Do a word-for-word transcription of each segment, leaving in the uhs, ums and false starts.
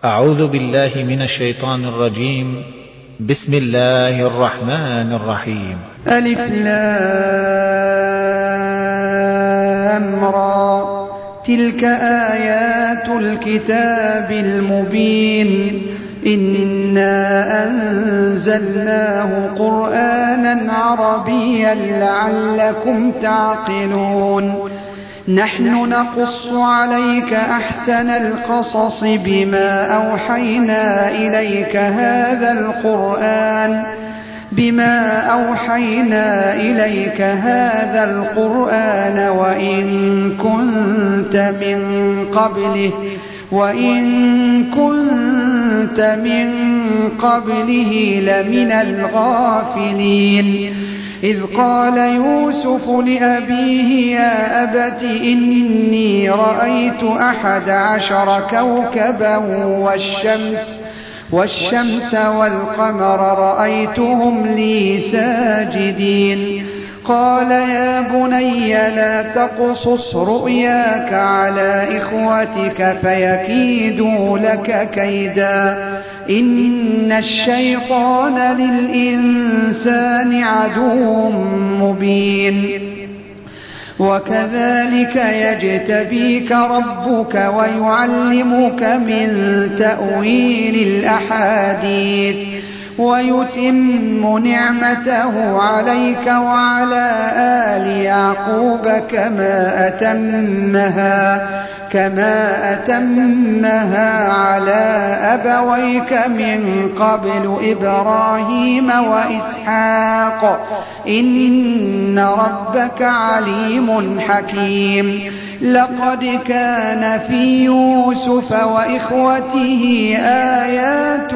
أعوذ بالله من الشيطان الرجيم. بسم الله الرحمن الرحيم. ألف لام را تلك آيات الكتاب المبين إنا أنزلناه قرآنا عربيا لعلكم تعقلون نحن نقص عليك أحسن القصص بما أوحينا إليك هذا القرآن بما أوحينا إليك هذا القرآن وإن كنت من قبله وإن كنت من قبله لمن الغافلين إذ قال يوسف لأبيه يا أبت إني رأيت أحد عشر كوكبا والشمس والشمس والقمر رأيتهم لي ساجدين قال يا بني لا تقصص رؤياك على إخوتك فيكيدوا لك كيدا إن الشيطان للإنسان عدو مبين وكذلك يجتبيك ربك ويعلمك من تأويل الأحاديث ويتم نعمته عليك وعلى آل يعقوب كما أتمها كما أتمها على أبويك من قبل إبراهيم وإسحاق إن ربك عليم حكيم لقد كان في يوسف وإخوته آيات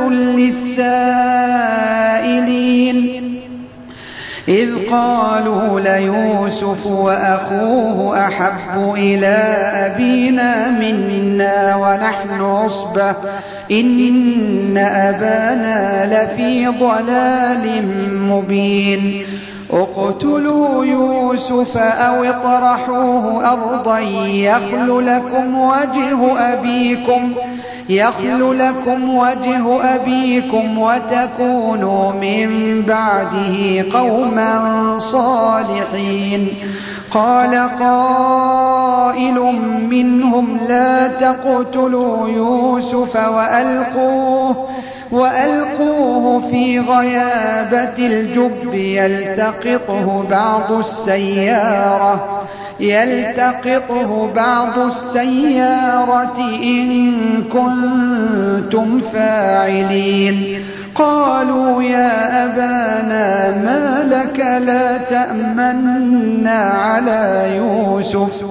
للسائلين إذ قالوا ليوسف وأخوه أحب إلى أبينا منا ونحن عصبة إن أبانا لفي ضلال مبين اقتلوا يوسف أو اطرحوه أرضا يخل لكم وجه أبيكم يخل لكم وجه أبيكم وتكونوا من بعده قوما صالحين قال قائل منهم لا تقتلوا يوسف وألقوه وألقوه في غيابة الجب يلتقطه بعض السيارة يلتقطه بعض السيارة إن كنتم فاعلين قالوا يا أبانا ما لك لا تأمنا على يوسف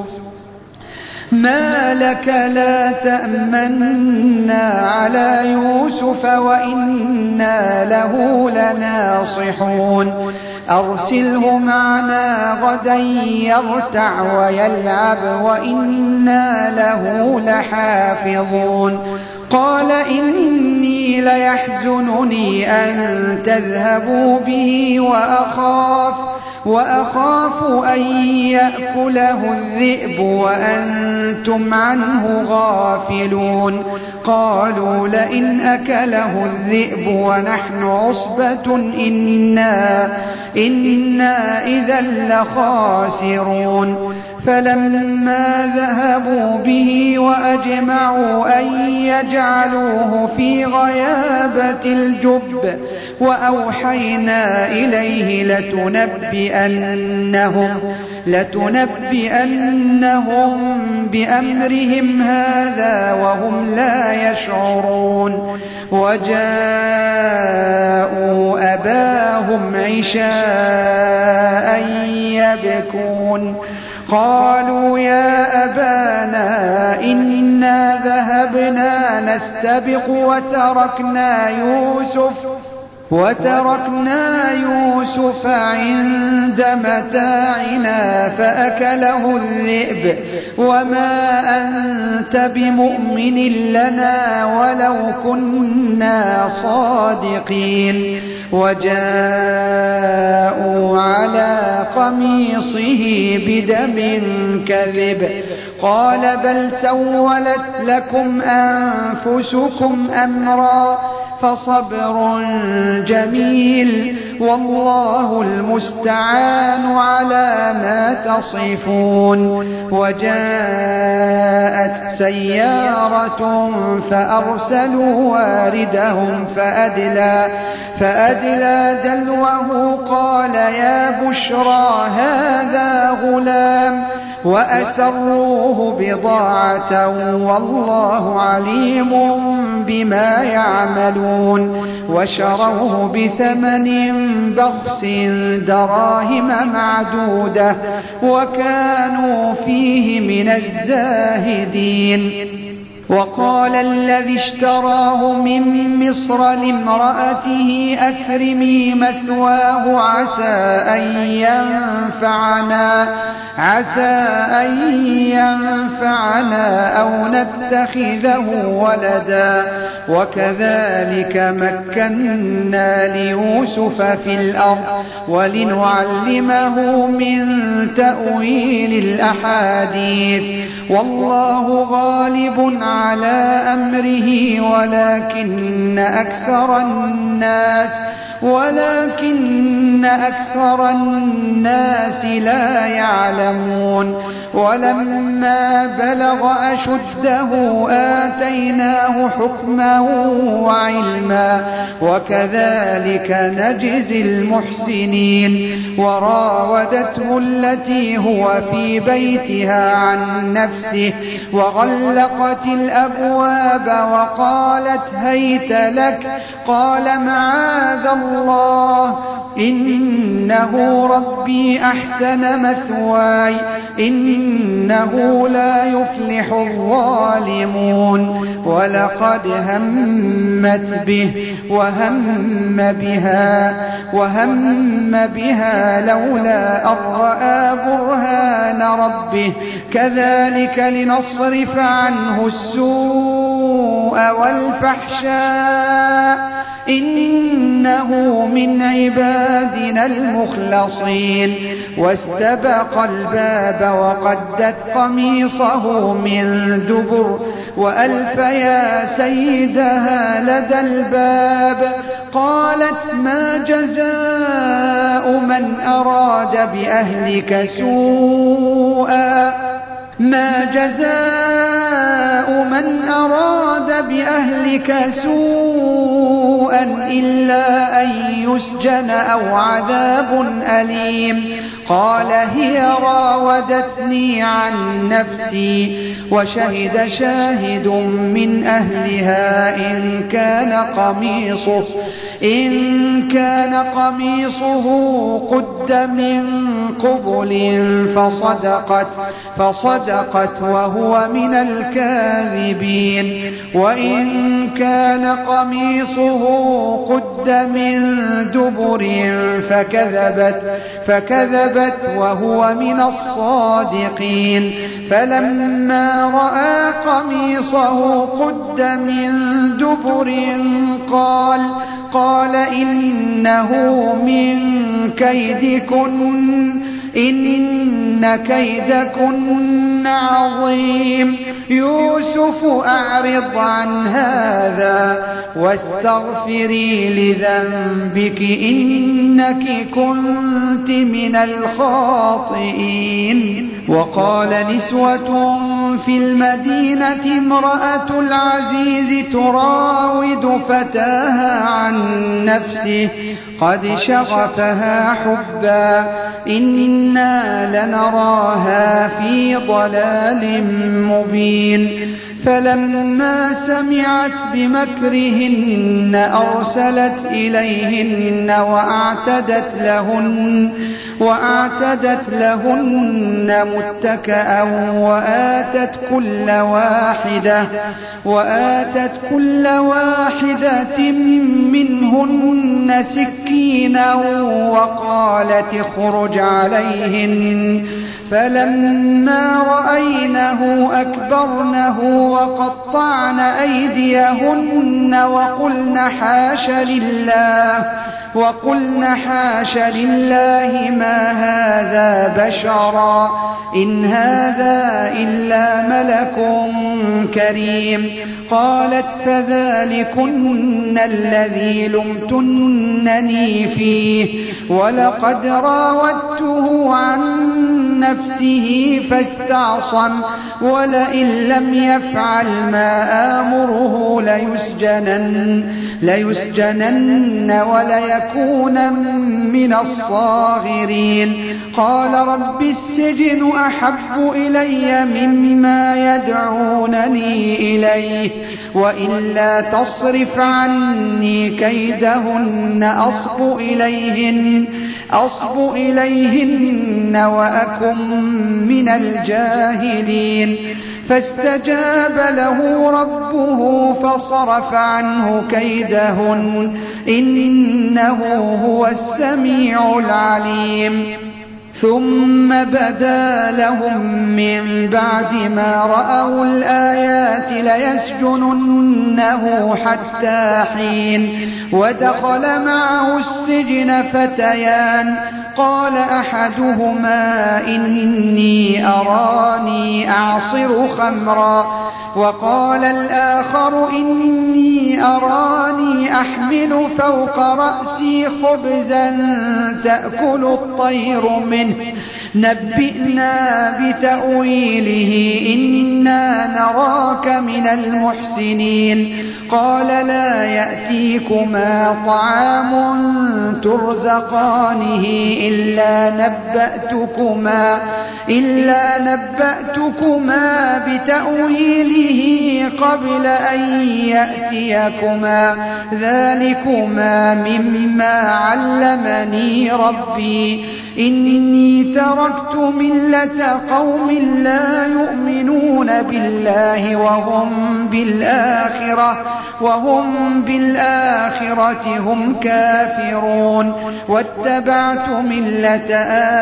ما لك لا تأمنا على يوسف وإنا له لناصحون أرسله معنا غدا يرتع ويلعب وإنا له لحافظون قال إني ليحزنني أن تذهبوا به وأخاف وأخاف أن يأكله الذئب وأنتم عنه غافلون قالوا لئن أكله الذئب ونحن عصبة إنا, إنا إذا لخاسرون فلما ذهبوا به وأجمعوا أن يجعلوه في غيابة الجب وأوحينا إليه لتنبئنهم لتنبئنهم بأمرهم هذا وهم لا يشعرون وجاءوا أباهم عشاء يبكون قالوا يا أبانا إنا ذهبنا نستبق وتركنا يوسف وتركنا يوسف عند متاعنا فأكله الذئب وما أنت بمؤمن لنا ولو كنا صادقين وجاءوا على قميصه بدم كذب قال بل سولت لكم أنفسكم أمرا فصبر جميل والله المستعان على ما تصفون. وجاءت سيارة فأرسلوا واردهم فأدلى, فأدلى دلوه قال يا بشرى هذا غلام وأسروه بضاعة والله عليم بما يعملون. وشروه بثمن بخس دراهم معدودة وكانوا فيه من الزاهدين. وقال الذي اشتراه من مصر لامرأته أكرمي مثواه عسى أن ينفعنا عسى أن ينفعنا أو نتخذه ولدا وكذلك مكنا ليوسف في الأرض ولنعلمه من تأويل الأحاديث والله غالب على أمره ولكن أكثر الناس ولكن أكثر الناس لا يعلمون. ولما بلغ أشده آتيناه حكما وعلما وكذلك نجزي المحسنين. وراودته التي هو في بيتها عن نفسه وغلقت الأبواب وقالت هيت لك قال معاذ الله إنه ربي أحسن مثواي إنه لا يفلح الظالمون. ولقد همت به وهم بها وهم بها لولا أن رأى برهان ربه كذلك لنصرف عنه السوء والفحشاء إنه من عبادنا المخلصين. واستبق الباب وقدت قميصه من دبر وألف يا سيدها لدى الباب قالت ما جزاء من أراد بأهلك سوءا ما جزاء من أراد بأهلك سوءا إلا أن يسجن أو عذاب أليم. قال هي راودتني عن نفسي وشهد شاهد من أهلها إن كان قميصه إن كان قميصه قد من قبل فصدقت فصدقت وهو من الكاذبين. وإن كان قميصه قد من دبر فكذبت فكذبت وهو من الصادقين. فلما رأى قميصه قد من دبر قال قال إنه من كيدكن إن كيدكن عظيم. يوسف أعرض عن هذا واستغفري لذنبك إنك كنت من الخاطئين. وقال نسوة في المدينة امرأة العزيز تراود فتاها عن نفسه قد شغفها حبا إنا لنراها في ضلال مبين. فلما سمعت بمكرهن أرسلت إليهن وأعتدت لهن وأعتدت لهن متكئا وآتت كل واحدة وآتت كل واحدة منهن سكينا وقالت اخرج عليهن. فلما رأينه أكبرنه وقطعن أيديهن وقلن حاش لله وقلن حاش لله ما هذا بشرا إن هذا إلا ملك كريم. قالت فذلكن الذي لمتنني فيه ولقد راودته عن نفسه فاستعصم ولئن لم يفعل ما آمره ليسجنن, ليسجنن وليكونن من الصاغرين. قال رب السجن أحب إلي مما يدعونني إليه وإلا تصرف عني كيدهن أصب إليهن, أصب إليهن وأكن من الجاهلين. فاستجاب له ربه فصرف عنه كيدهن إنه هو السميع العليم. ثم بدا لهم من بعد ما رأوا الآيات ليسجننه حتى حين. ودخل معه السجن فتيان قال أحدهما إني أراني أعصر خمرا وقال الآخر إني أراني أحمل فوق رأسي خبزا تأكل الطير منه نبئنا بتأويله إنا نراك من المحسنين. قال لا يأتيكما طعام ترزقانه إلا نبأتكما, إلا نبأتكما بتأويله قبل أن يأتيكما ذلكما مما علمني ربي إني تركت ملة قوم لا يؤمنون بالله وهم بالآخرة, وهم بالآخرة هم كافرون. واتبعت ملة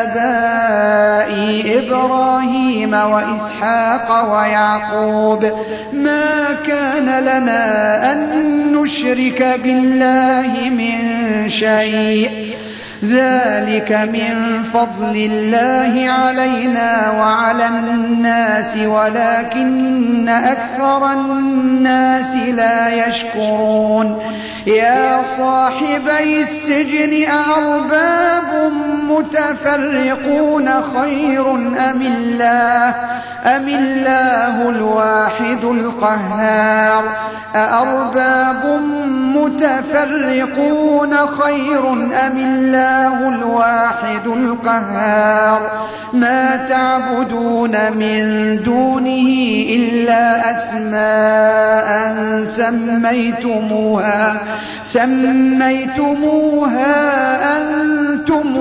آبائي إبراهيم وإسحاق ويعقوب ما كان لنا أن نشرك بالله من شيء ذلك من فضل الله علينا وعلى الناس ولكن أكثر الناس لا يشكرون. يا صاحبي السجن أأرباب متفرقون خير أم الله, أم الله الواحد القهار. أأرباب متفرقون خير أم الله الواحد القهار. ما تعبدون من دونه إلا أسماء سميتموها, سميتموها أنتم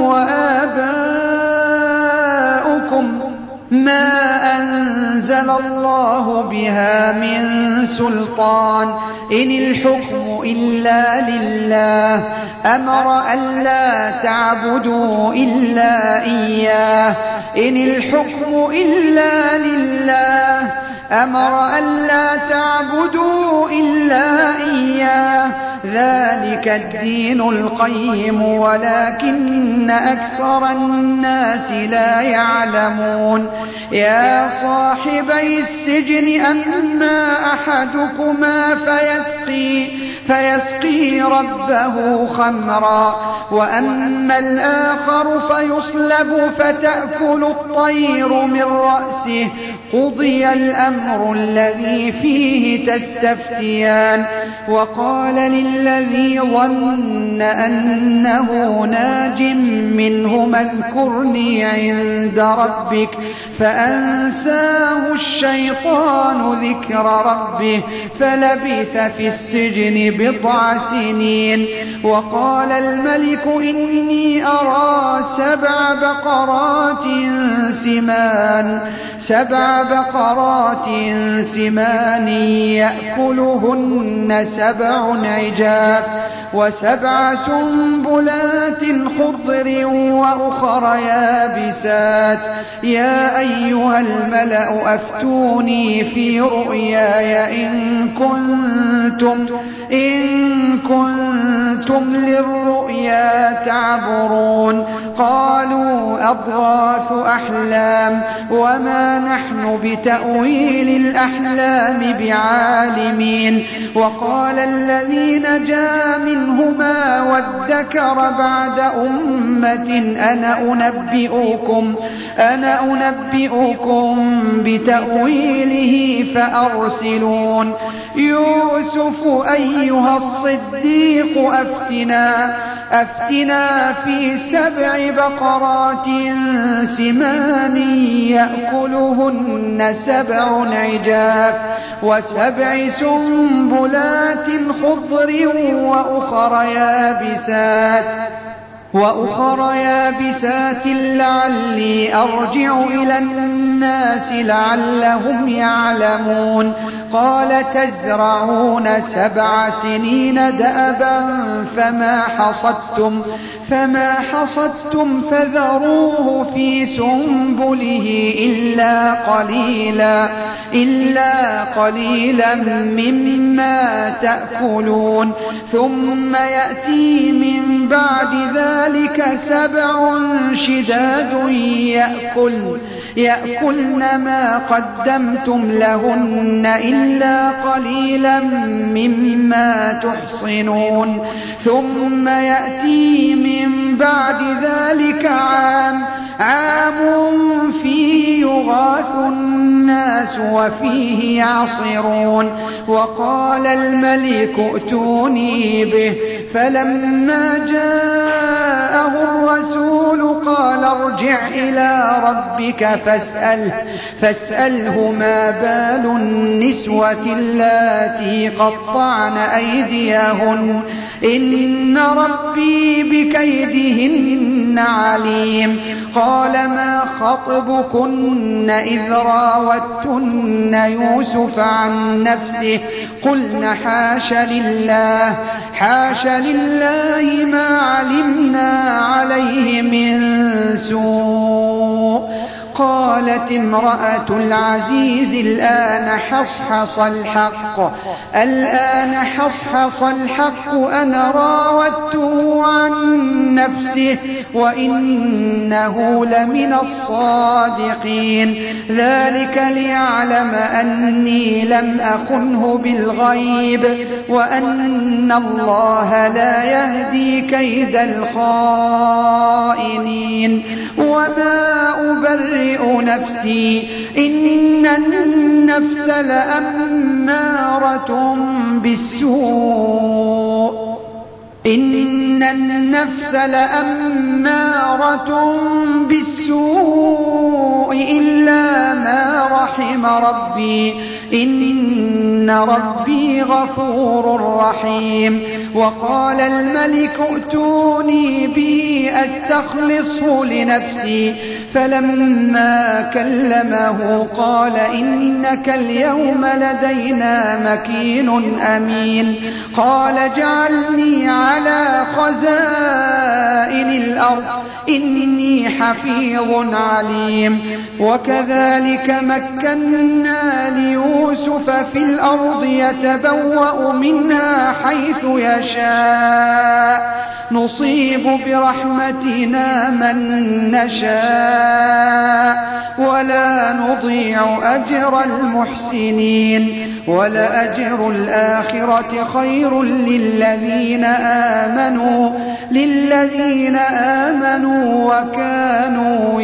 وآباؤكم ما أنزل الله بها من سلطان إن الحكم إلا لله أمر ألا تعبدوا إلا إياه إن الحكم إلا لله أمر ألا تعبدوا إلا إياه ذلك الدين القيم ولكن أكثر الناس لا يعلمون. يا صاحبي السجن أما أحدكما فيسقي, فيسقي ربه خمرا وأما الآخر فيصلب فتأكل الطير من رأسه قضي الأمر الذي فيه تستفتيان. وقال للذي ظن أنه ناج منهما اذكرني عند ربك فأنساه الشيطان ذكر ربه فلبث في السجن بضع سنين. وقال الملك إني أرى سبع بقرات سمان سبع بقرات سمان يأكلهن سبع عجاف وسبع سنبلات خضر وأخر يابسات. يا أيها الملأ أفتوني في رؤياي إن كنتم, إن كنتم للرؤيا تعبرون. قالوا أضغاث أحلام وما نحن بتأويل الأحلام بعالمين. وقال الذي نجا منهما وادكر بعد أمة أنا أنبئكم, أنا أنبئكم بتأويله فأرسلون. يوسف أيها الصديق أفتنا, أفتنا في سبع بقرات سمان يأكلهن سبع عجاف وسبع سنبلات خضر وأخر يابسات وأخر يابسات لعلي أرجع إلى الناس لعلهم يعلمون. قال تزرعون سبع سنين دأبا فما حصدتم فما حصدتم فذروه في سنبله إلا قليلا إلا قليلا مما تأكلون. ثم يأتي من بعد ذلك سبع شداد يأكل يأكلن ما قدمتم لهن إلا قليلا مما تحصنون. ثم يأتي من بعد ذلك عام عام فيه يغاث الناس وفيه يعصرون. وقال الملك ائتوني به فلما جاءه الرسول قال ارجع إلى ربك فاسأله, فاسأله ما بال النسوة اللاتي قطعن أيديهن إن ربي بكيدهن عليم. قال ما خطبكن إذ راوتن يوسف عن نفسه قلن حاش لله حاش لله ما علمنا عليه من سوء. قالت امرأة العزيز الآن حصحص الحق الآن حصحص الحق أنا راودته عن نفسه وإنه لمن الصادقين. ذلك ليعلم أني لم أخنه بالغيب وأن الله لا يهدي كيد الخائنين. وما أبرئ نفسي إن النفس لأمارة بالسوء إن النفس لأمارة بالسوء إلا ما رحم ربي إن ربي غفور رحيم. وقال الملك ائتوني به أستخلصه لنفسي فلما كلمه قال إنك اليوم لدينا مكين أمين. قال اجعلني على خزائن الأرض إني حفيظ عليم. وكذلك مكنا ليوسف في الأرض يتبوأ منها حيث يشاء نصيب برحمتنا من نشاء ولا نضيع أجر المحسنين. ولأجر الآخرة خير للذين آمنوا للذين آمنوا وكانوا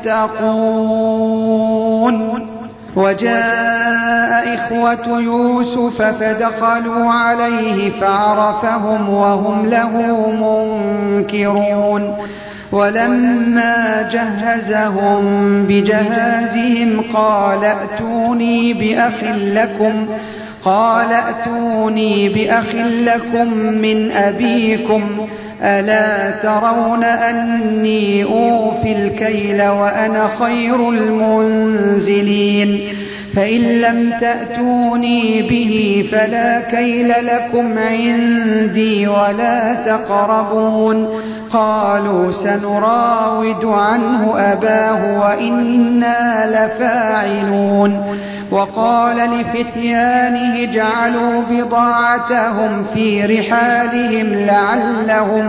يتقون. وجاء إخوة يوسف فدخلوا عليه فعرفهم وهم له منكرون. ولما جهزهم بجهازهم قال ائتوني بأخ لكم قال ائتوني بأخ لكم من أبيكم ألا ترون أني أوفي الكيل وأنا خير المنزلين. فإن لم تأتوني به فلا كيل لكم عندي ولا تقربون. قالوا سنراود عنه أباه وإنا لفاعلون. وقال لفتيانه اجعلوا بضاعتهم في رحالهم لعلهم,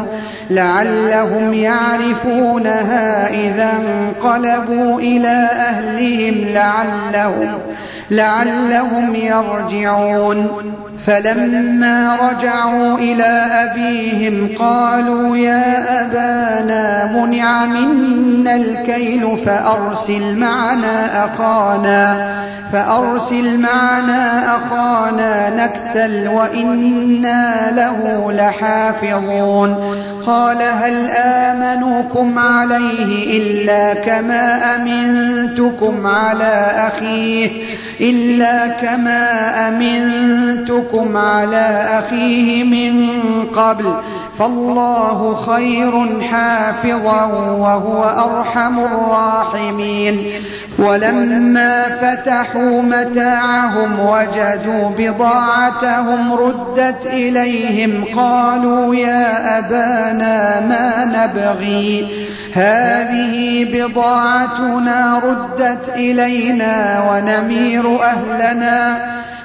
لعلهم يعرفونها إذا انقلبوا إلى أهلهم لعلهم, لعلهم يرجعون. فلما رجعوا إلى أبيهم قالوا يا أبانا منع منا الكيل فأرسل معنا أخانا فأرسل معنا أخانا نكتل وإنا له لحافظون. قال هل آمنكم عليه إلا كما أمنتكم على أخيه إلا كما أمنتكم على أخيه من قبل فالله خير حافظا وهو أرحم الراحمين. ولما فتحوا متاعهم وجدوا بضاعتهم ردت إليهم قالوا يا أبانا ما نبغي هذه بضاعتنا ردت إلينا ونمير أهلنا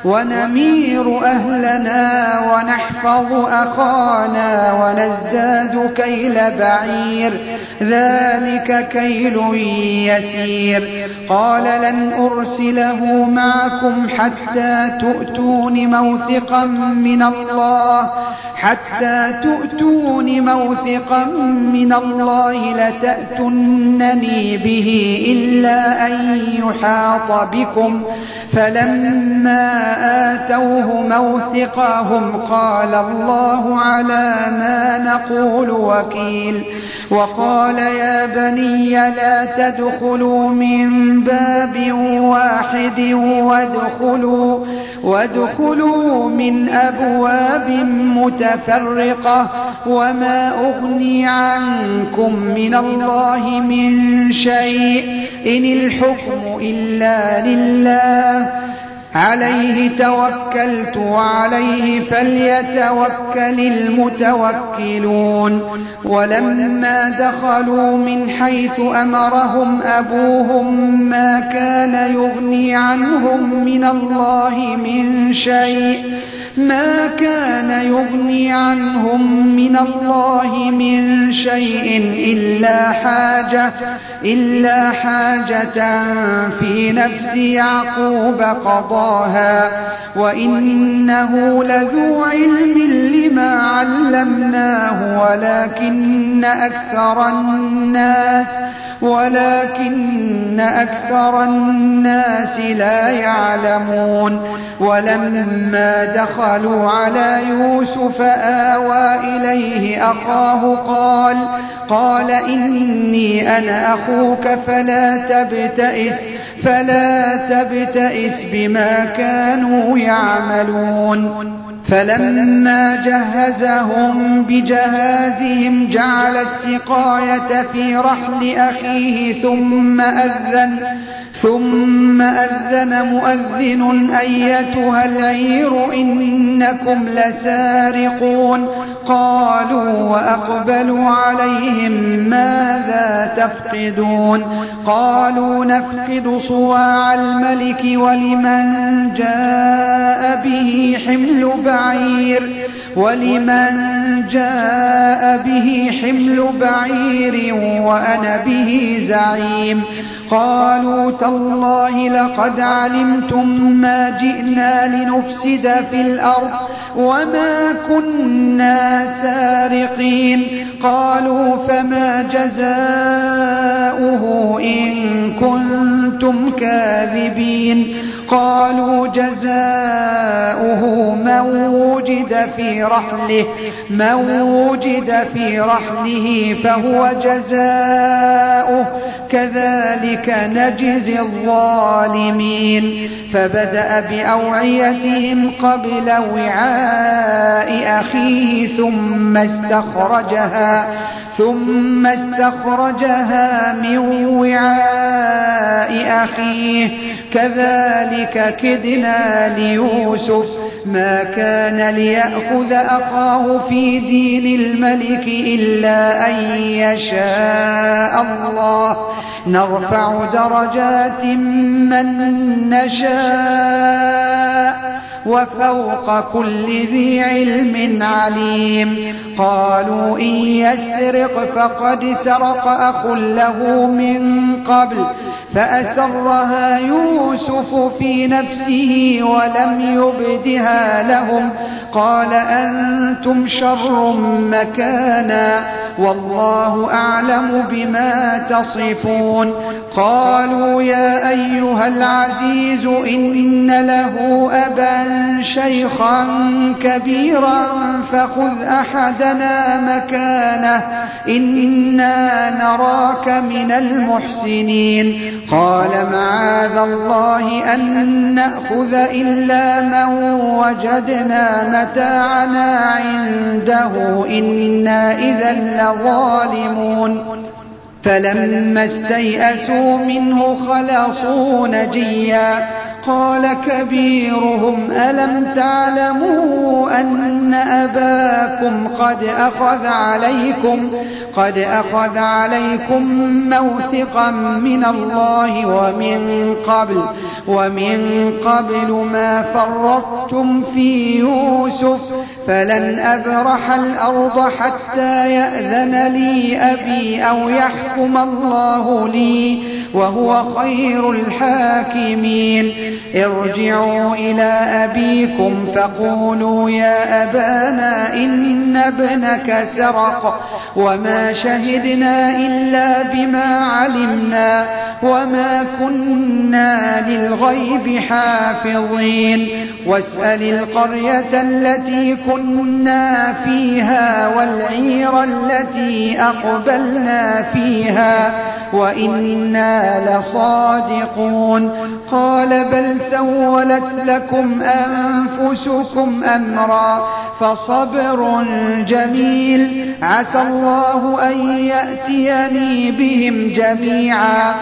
ونمير أهلنا ونحفظ أخانا ونزداد كيل بعير ذلك كيل يسير. قال لن أرسله معكم حتى تؤتون موثقا من الله حتى تؤتون موثقا من الله لتأتونني به إلا أن يحاط بكم. فلما آتوه موثقهم قال الله على ما نقول وكيل. وقال يا بني لا تدخلوا من باب واحد وادخلوا, وادخلوا من أبواب متفرقة وما أغني عنكم من الله من شيء إن الحكم إلا لله عليه توكلت وعليه فليتوكل المتوكلون. ولما دخلوا من حيث أمرهم أبوهم ما كان يغني عنهم من الله من شيء ما كان يغني عنهم من الله من شيء إلا حاجة إلا حاجة في نفس يعقوب قضاها وإنه لذو علم لما علمناه ولكن أكثر الناس ولكن أكثر الناس لا يعلمون. ولما دخلوا على يوسف آوى إليه أخاه قال قال إني أنا أخوك فلا تبتئس فلا تبتئس بما كانوا يعملون. فلما جهزهم بجهازهم جعل السقاية في رحل أخيه ثم أذن ثم أذن مؤذن أيتها العير إنكم لسارقون. قالوا وأقبلوا عليهم ماذا تفقدون. قالوا نفقد صواع الملك ولمن جاء به حمل بعير ولمن جاء به حمل بعير وأنا به زعيم. قالوا تالله لقد علمتم ما جئنا لنفسد في الأرض وما كنا سارقين. قالوا فما جزاؤه إن كنتم كاذبين. قالوا جزاؤه من وجد في رحله من وجد في رحله فهو جزاؤه كذلك نجزي الظالمين. فبدأ بأوعيتهم قبل وعاء أخيه ثم استخرجها ثم استخرجها من وعاء أخيه كذلك كدنا ليوسف ما كان ليأخذ أخاه في دين الملك إلا أن يشاء الله نرفع درجات من نشاء وفوق كل ذي علم عليم. قالوا إن يسرق فقد سرق أخ له من قبل فأسرها يوسف في نفسه ولم يبدها لهم قال أنتم شر مكانا والله أعلم بما تصفون. قالوا يا أيها العزيز إن له أبا شيخا كبيرا فخذ أحدنا مكانه إنا نراك من المحسنين. قال معاذ الله أن نأخذ إلا من وجدنا متاعنا عنده إنا إذا لظالمون. فلما استيئسوا منه خلصوا نجيا قال كبيرهم ألم تعلموا أن أباكم قد أخذ عليكم قد أخذ عليكم موثقا من الله ومن قبل ومن قبل ما فرطتم في يوسف فلن أبرح الأرض حتى يأذن لي أبي أو يحكم الله لي وهو خير الحاكمين. ارجعوا إلى أبيكم فقولوا يا أبانا إن ابنك سرق وما شهدنا إلا بما علمنا وما كنا للغيب حافظين. واسأل القرية التي كنا فيها والعير التي أقبلنا فيها وإنا لصادقون. قال بل سولت لكم أنفسكم أمرا فصبر جميل عسى الله أن يأتيني بهم جميعا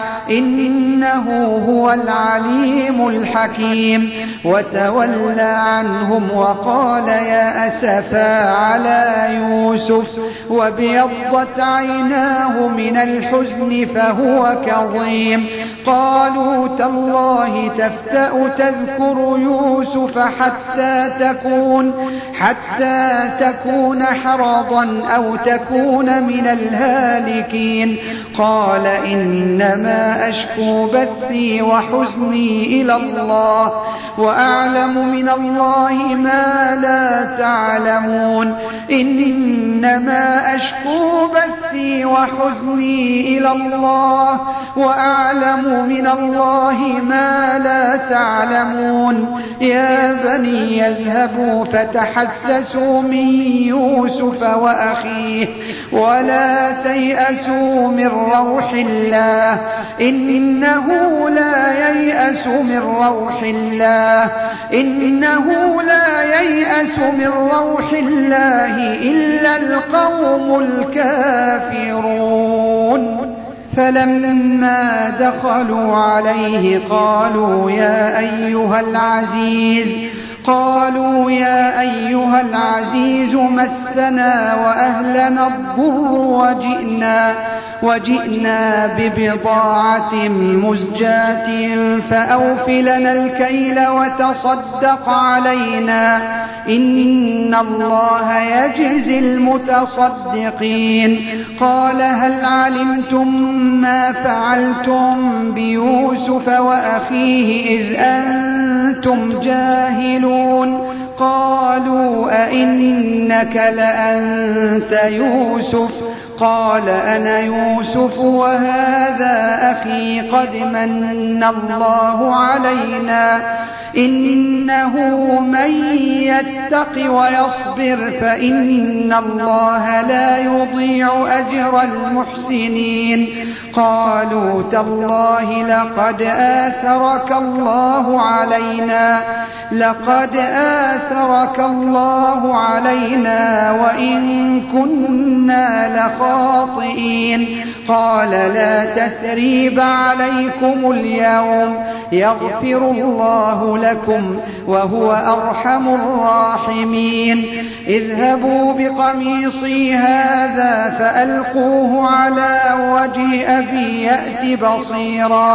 إنه هو العليم الحكيم. وتولى عنهم وقال يا أسفا على يوسف وابيضت عيناه من الحزن فهو كظيم. قالوا تالله تفتأ تذكر يوسف حتى تكون حتى تكون حرضا أو تكون من الهالكين. قال إنما أشكو بثي وحزني إلى الله وأعلم من الله ما لا تعلمون. إنما أشكو بثي وحزني إلى الله وأعلم من الله ما لا تعلمون. يا بني يذهبوا فتحسسوا من يوسف وأخيه ولا تيأسوا من روح الله إنه لا ييأس من روح الله إنه لا ييأس من روح الله إلا القوم الكافرون. فلما دخلوا عليه قالوا يا أيها العزيز قالوا يا أيها العزيز مسنا وأهلنا الضر وجئنا وجئنا ببضاعة مزجاة فأوف لنا الكيل وتصدق علينا إن الله يجزي المتصدقين. قال هل علمتم ما فعلتم بيوسف وأخيه إذ أنتم جاهلون؟ قالوا أئنك لأنت يوسف؟ قال أنا يوسف وهذا أخي قد من الله علينا إنه من يتق ويصبر فإن الله لا يضيع أجر المحسنين. قالوا تالله لقد آثرك الله علينا لقد آثرك الله علينا وإن كنا لخاطئين. قال لا تثريب عليكم اليوم يغفر الله لكم وهو أرحم الراحمين. اذهبوا بقميصي هذا فألقوه على وجه أبي يأت بصيرا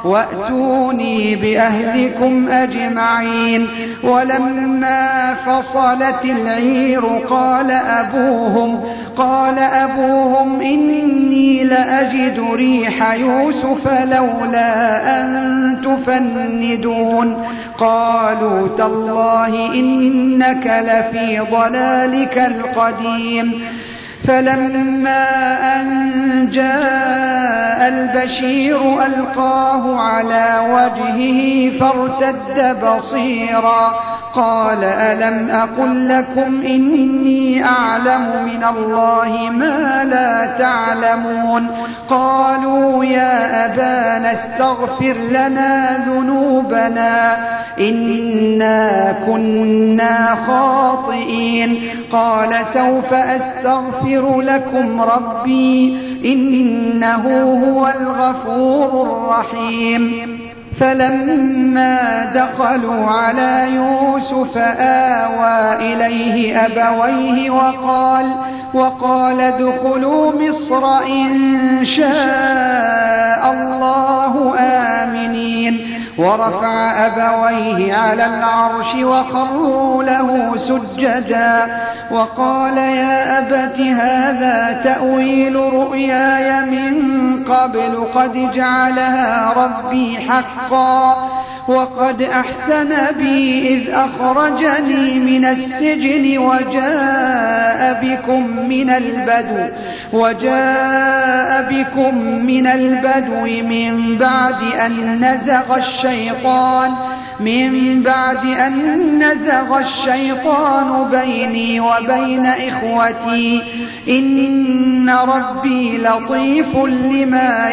وأتوني بأهلكم أجمعين. ولما فصلت العير قال أبوهم قال أبوهم إني لأجد ريح يوسف لولا أن تفندون. قالوا تالله إنك لفي ضلالك القديم. فلما أن جاء البشير ألقاه على وجهه فارتد بصيرا قال ألم أقل لكم إني أعلم من الله ما لا تعلمون. قالوا يا أبانا استغفر لنا ذنوبنا إنا كنا خاطئين. قال سوف أستغفر لكم ربي إنه هو الغفور الرحيم. فلما دخلوا على يوسف آوى إليه أبويه وقال وقال ادخلوا مصر إن شاء الله آمنين. ورفع أبويه على العرش وخروا له سجدا وقال يا أبت هذا تأويل رؤياي من قبل قد جعلها ربي حقا وقد أحسن بي إذ أخرجني من السجن وجاء بكم من البدو وجاء بكم من البدو من بعد أن نزغ الشيطان من بعد أن نزغ الشيطان بيني وبين إخوتي إن ربي لطيف لما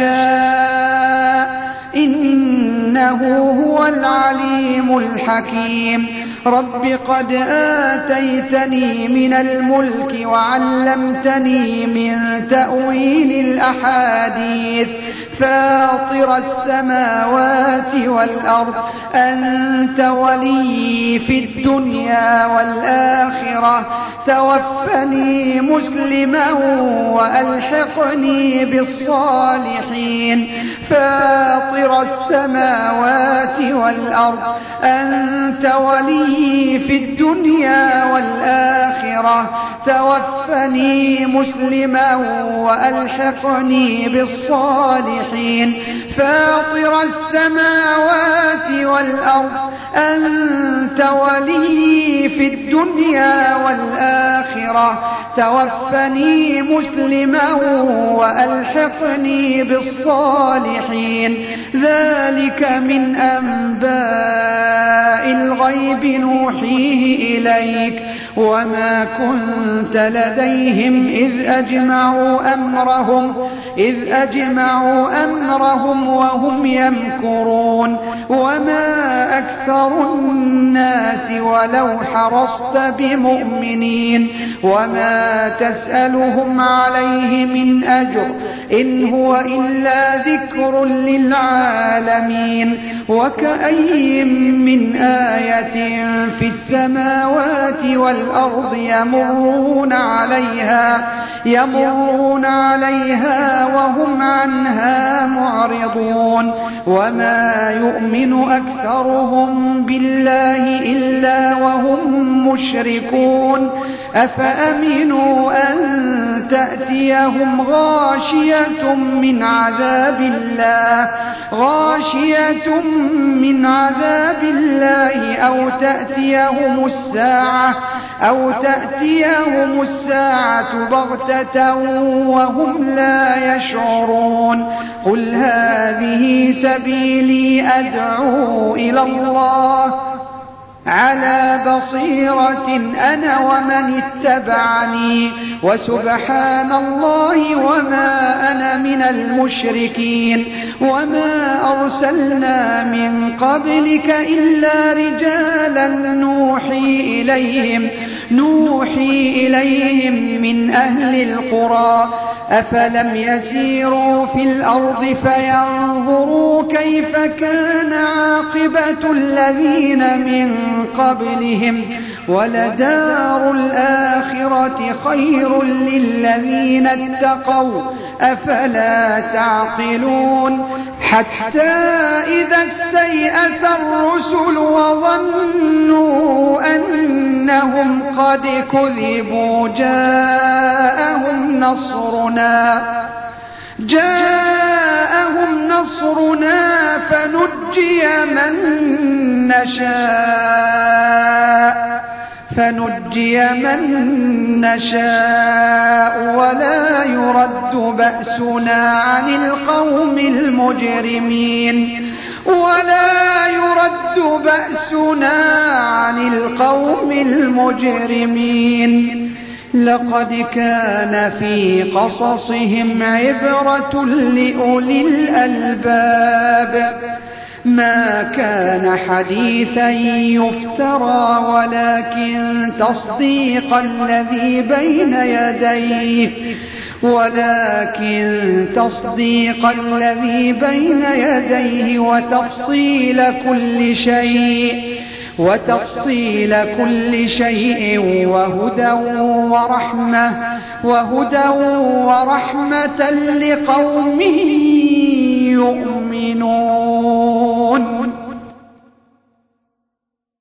يشاء إنه هو العليم الحكيم. رب قد آتيتني من الملك وعلمتني من تأويل الأحاديث فاطر السماوات والأرض أنت ولي في الدنيا والآخرة توفني مسلما وألحقني بالصالحين. فاطر السماوات والأرض أنت ولي في الدنيا والآخرة توفني مسلما وألحقني بالصالحين. فاطر السماوات والأرض أنت ولي في الدنيا والآخرة توفني مسلما وألحقني بالصالحين. ذلك من أنباء الغيب نوحيه إليك وما كنت لديهم إذ أجمعوا أمرهم إذ أجمعوا أمرهم وهم يمكرون. وما أكثر الناس ولو حرصت بمؤمنين وما تسألهم عليه من أجر إن هو إلا ذكر للعالمين. وكأي من آية في السماوات والأرض يمرون عليها يمرون عليها وهم عنها معرضون. وما يؤمن أكثرهم بالله إلا وهم مشركون. أفأمنوا أن تأتيهم غاشية من عذاب الله غاشية من عذاب الله أو تأتيهم الساعة أو تأتيهم الساعة بغتة وهم لا يشعرون. قل هذه سبيلي أدعو إلى الله على بصيرة أنا ومن اتبعني وسبحان الله وما أنا من المشركين. وما أرسلنا من قبلك إلا رجالا نوحي إليهم نوحي إليهم من أهل القرى أفلم يسيروا في الأرض فينظروا كيف كان عاقبة الذين من قبلهم ولدار الآخرة خير للذين اتقوا أفلا تعقلون. حتى إذا استيأس الرسل وظنوا أنهم قد كذبوا جاءهم نصرنا جاءهم نصرنا فنجي من نشاء فنجي من نشاء ولا يرد بأسنا عن القوم المجرمين ولا يرد بأسنا عن القوم المجرمين لقد كان في قصصهم عبرة لأولي الألباب ما كان حديثا يفترى ولكن تصديق الذي بين يديه ولكن تصديق الذي بين يديه وتفصيل كل شيء وتفصيل كل شيء وهدى ورحمة وهدى ورحمة لقوم يؤمنون.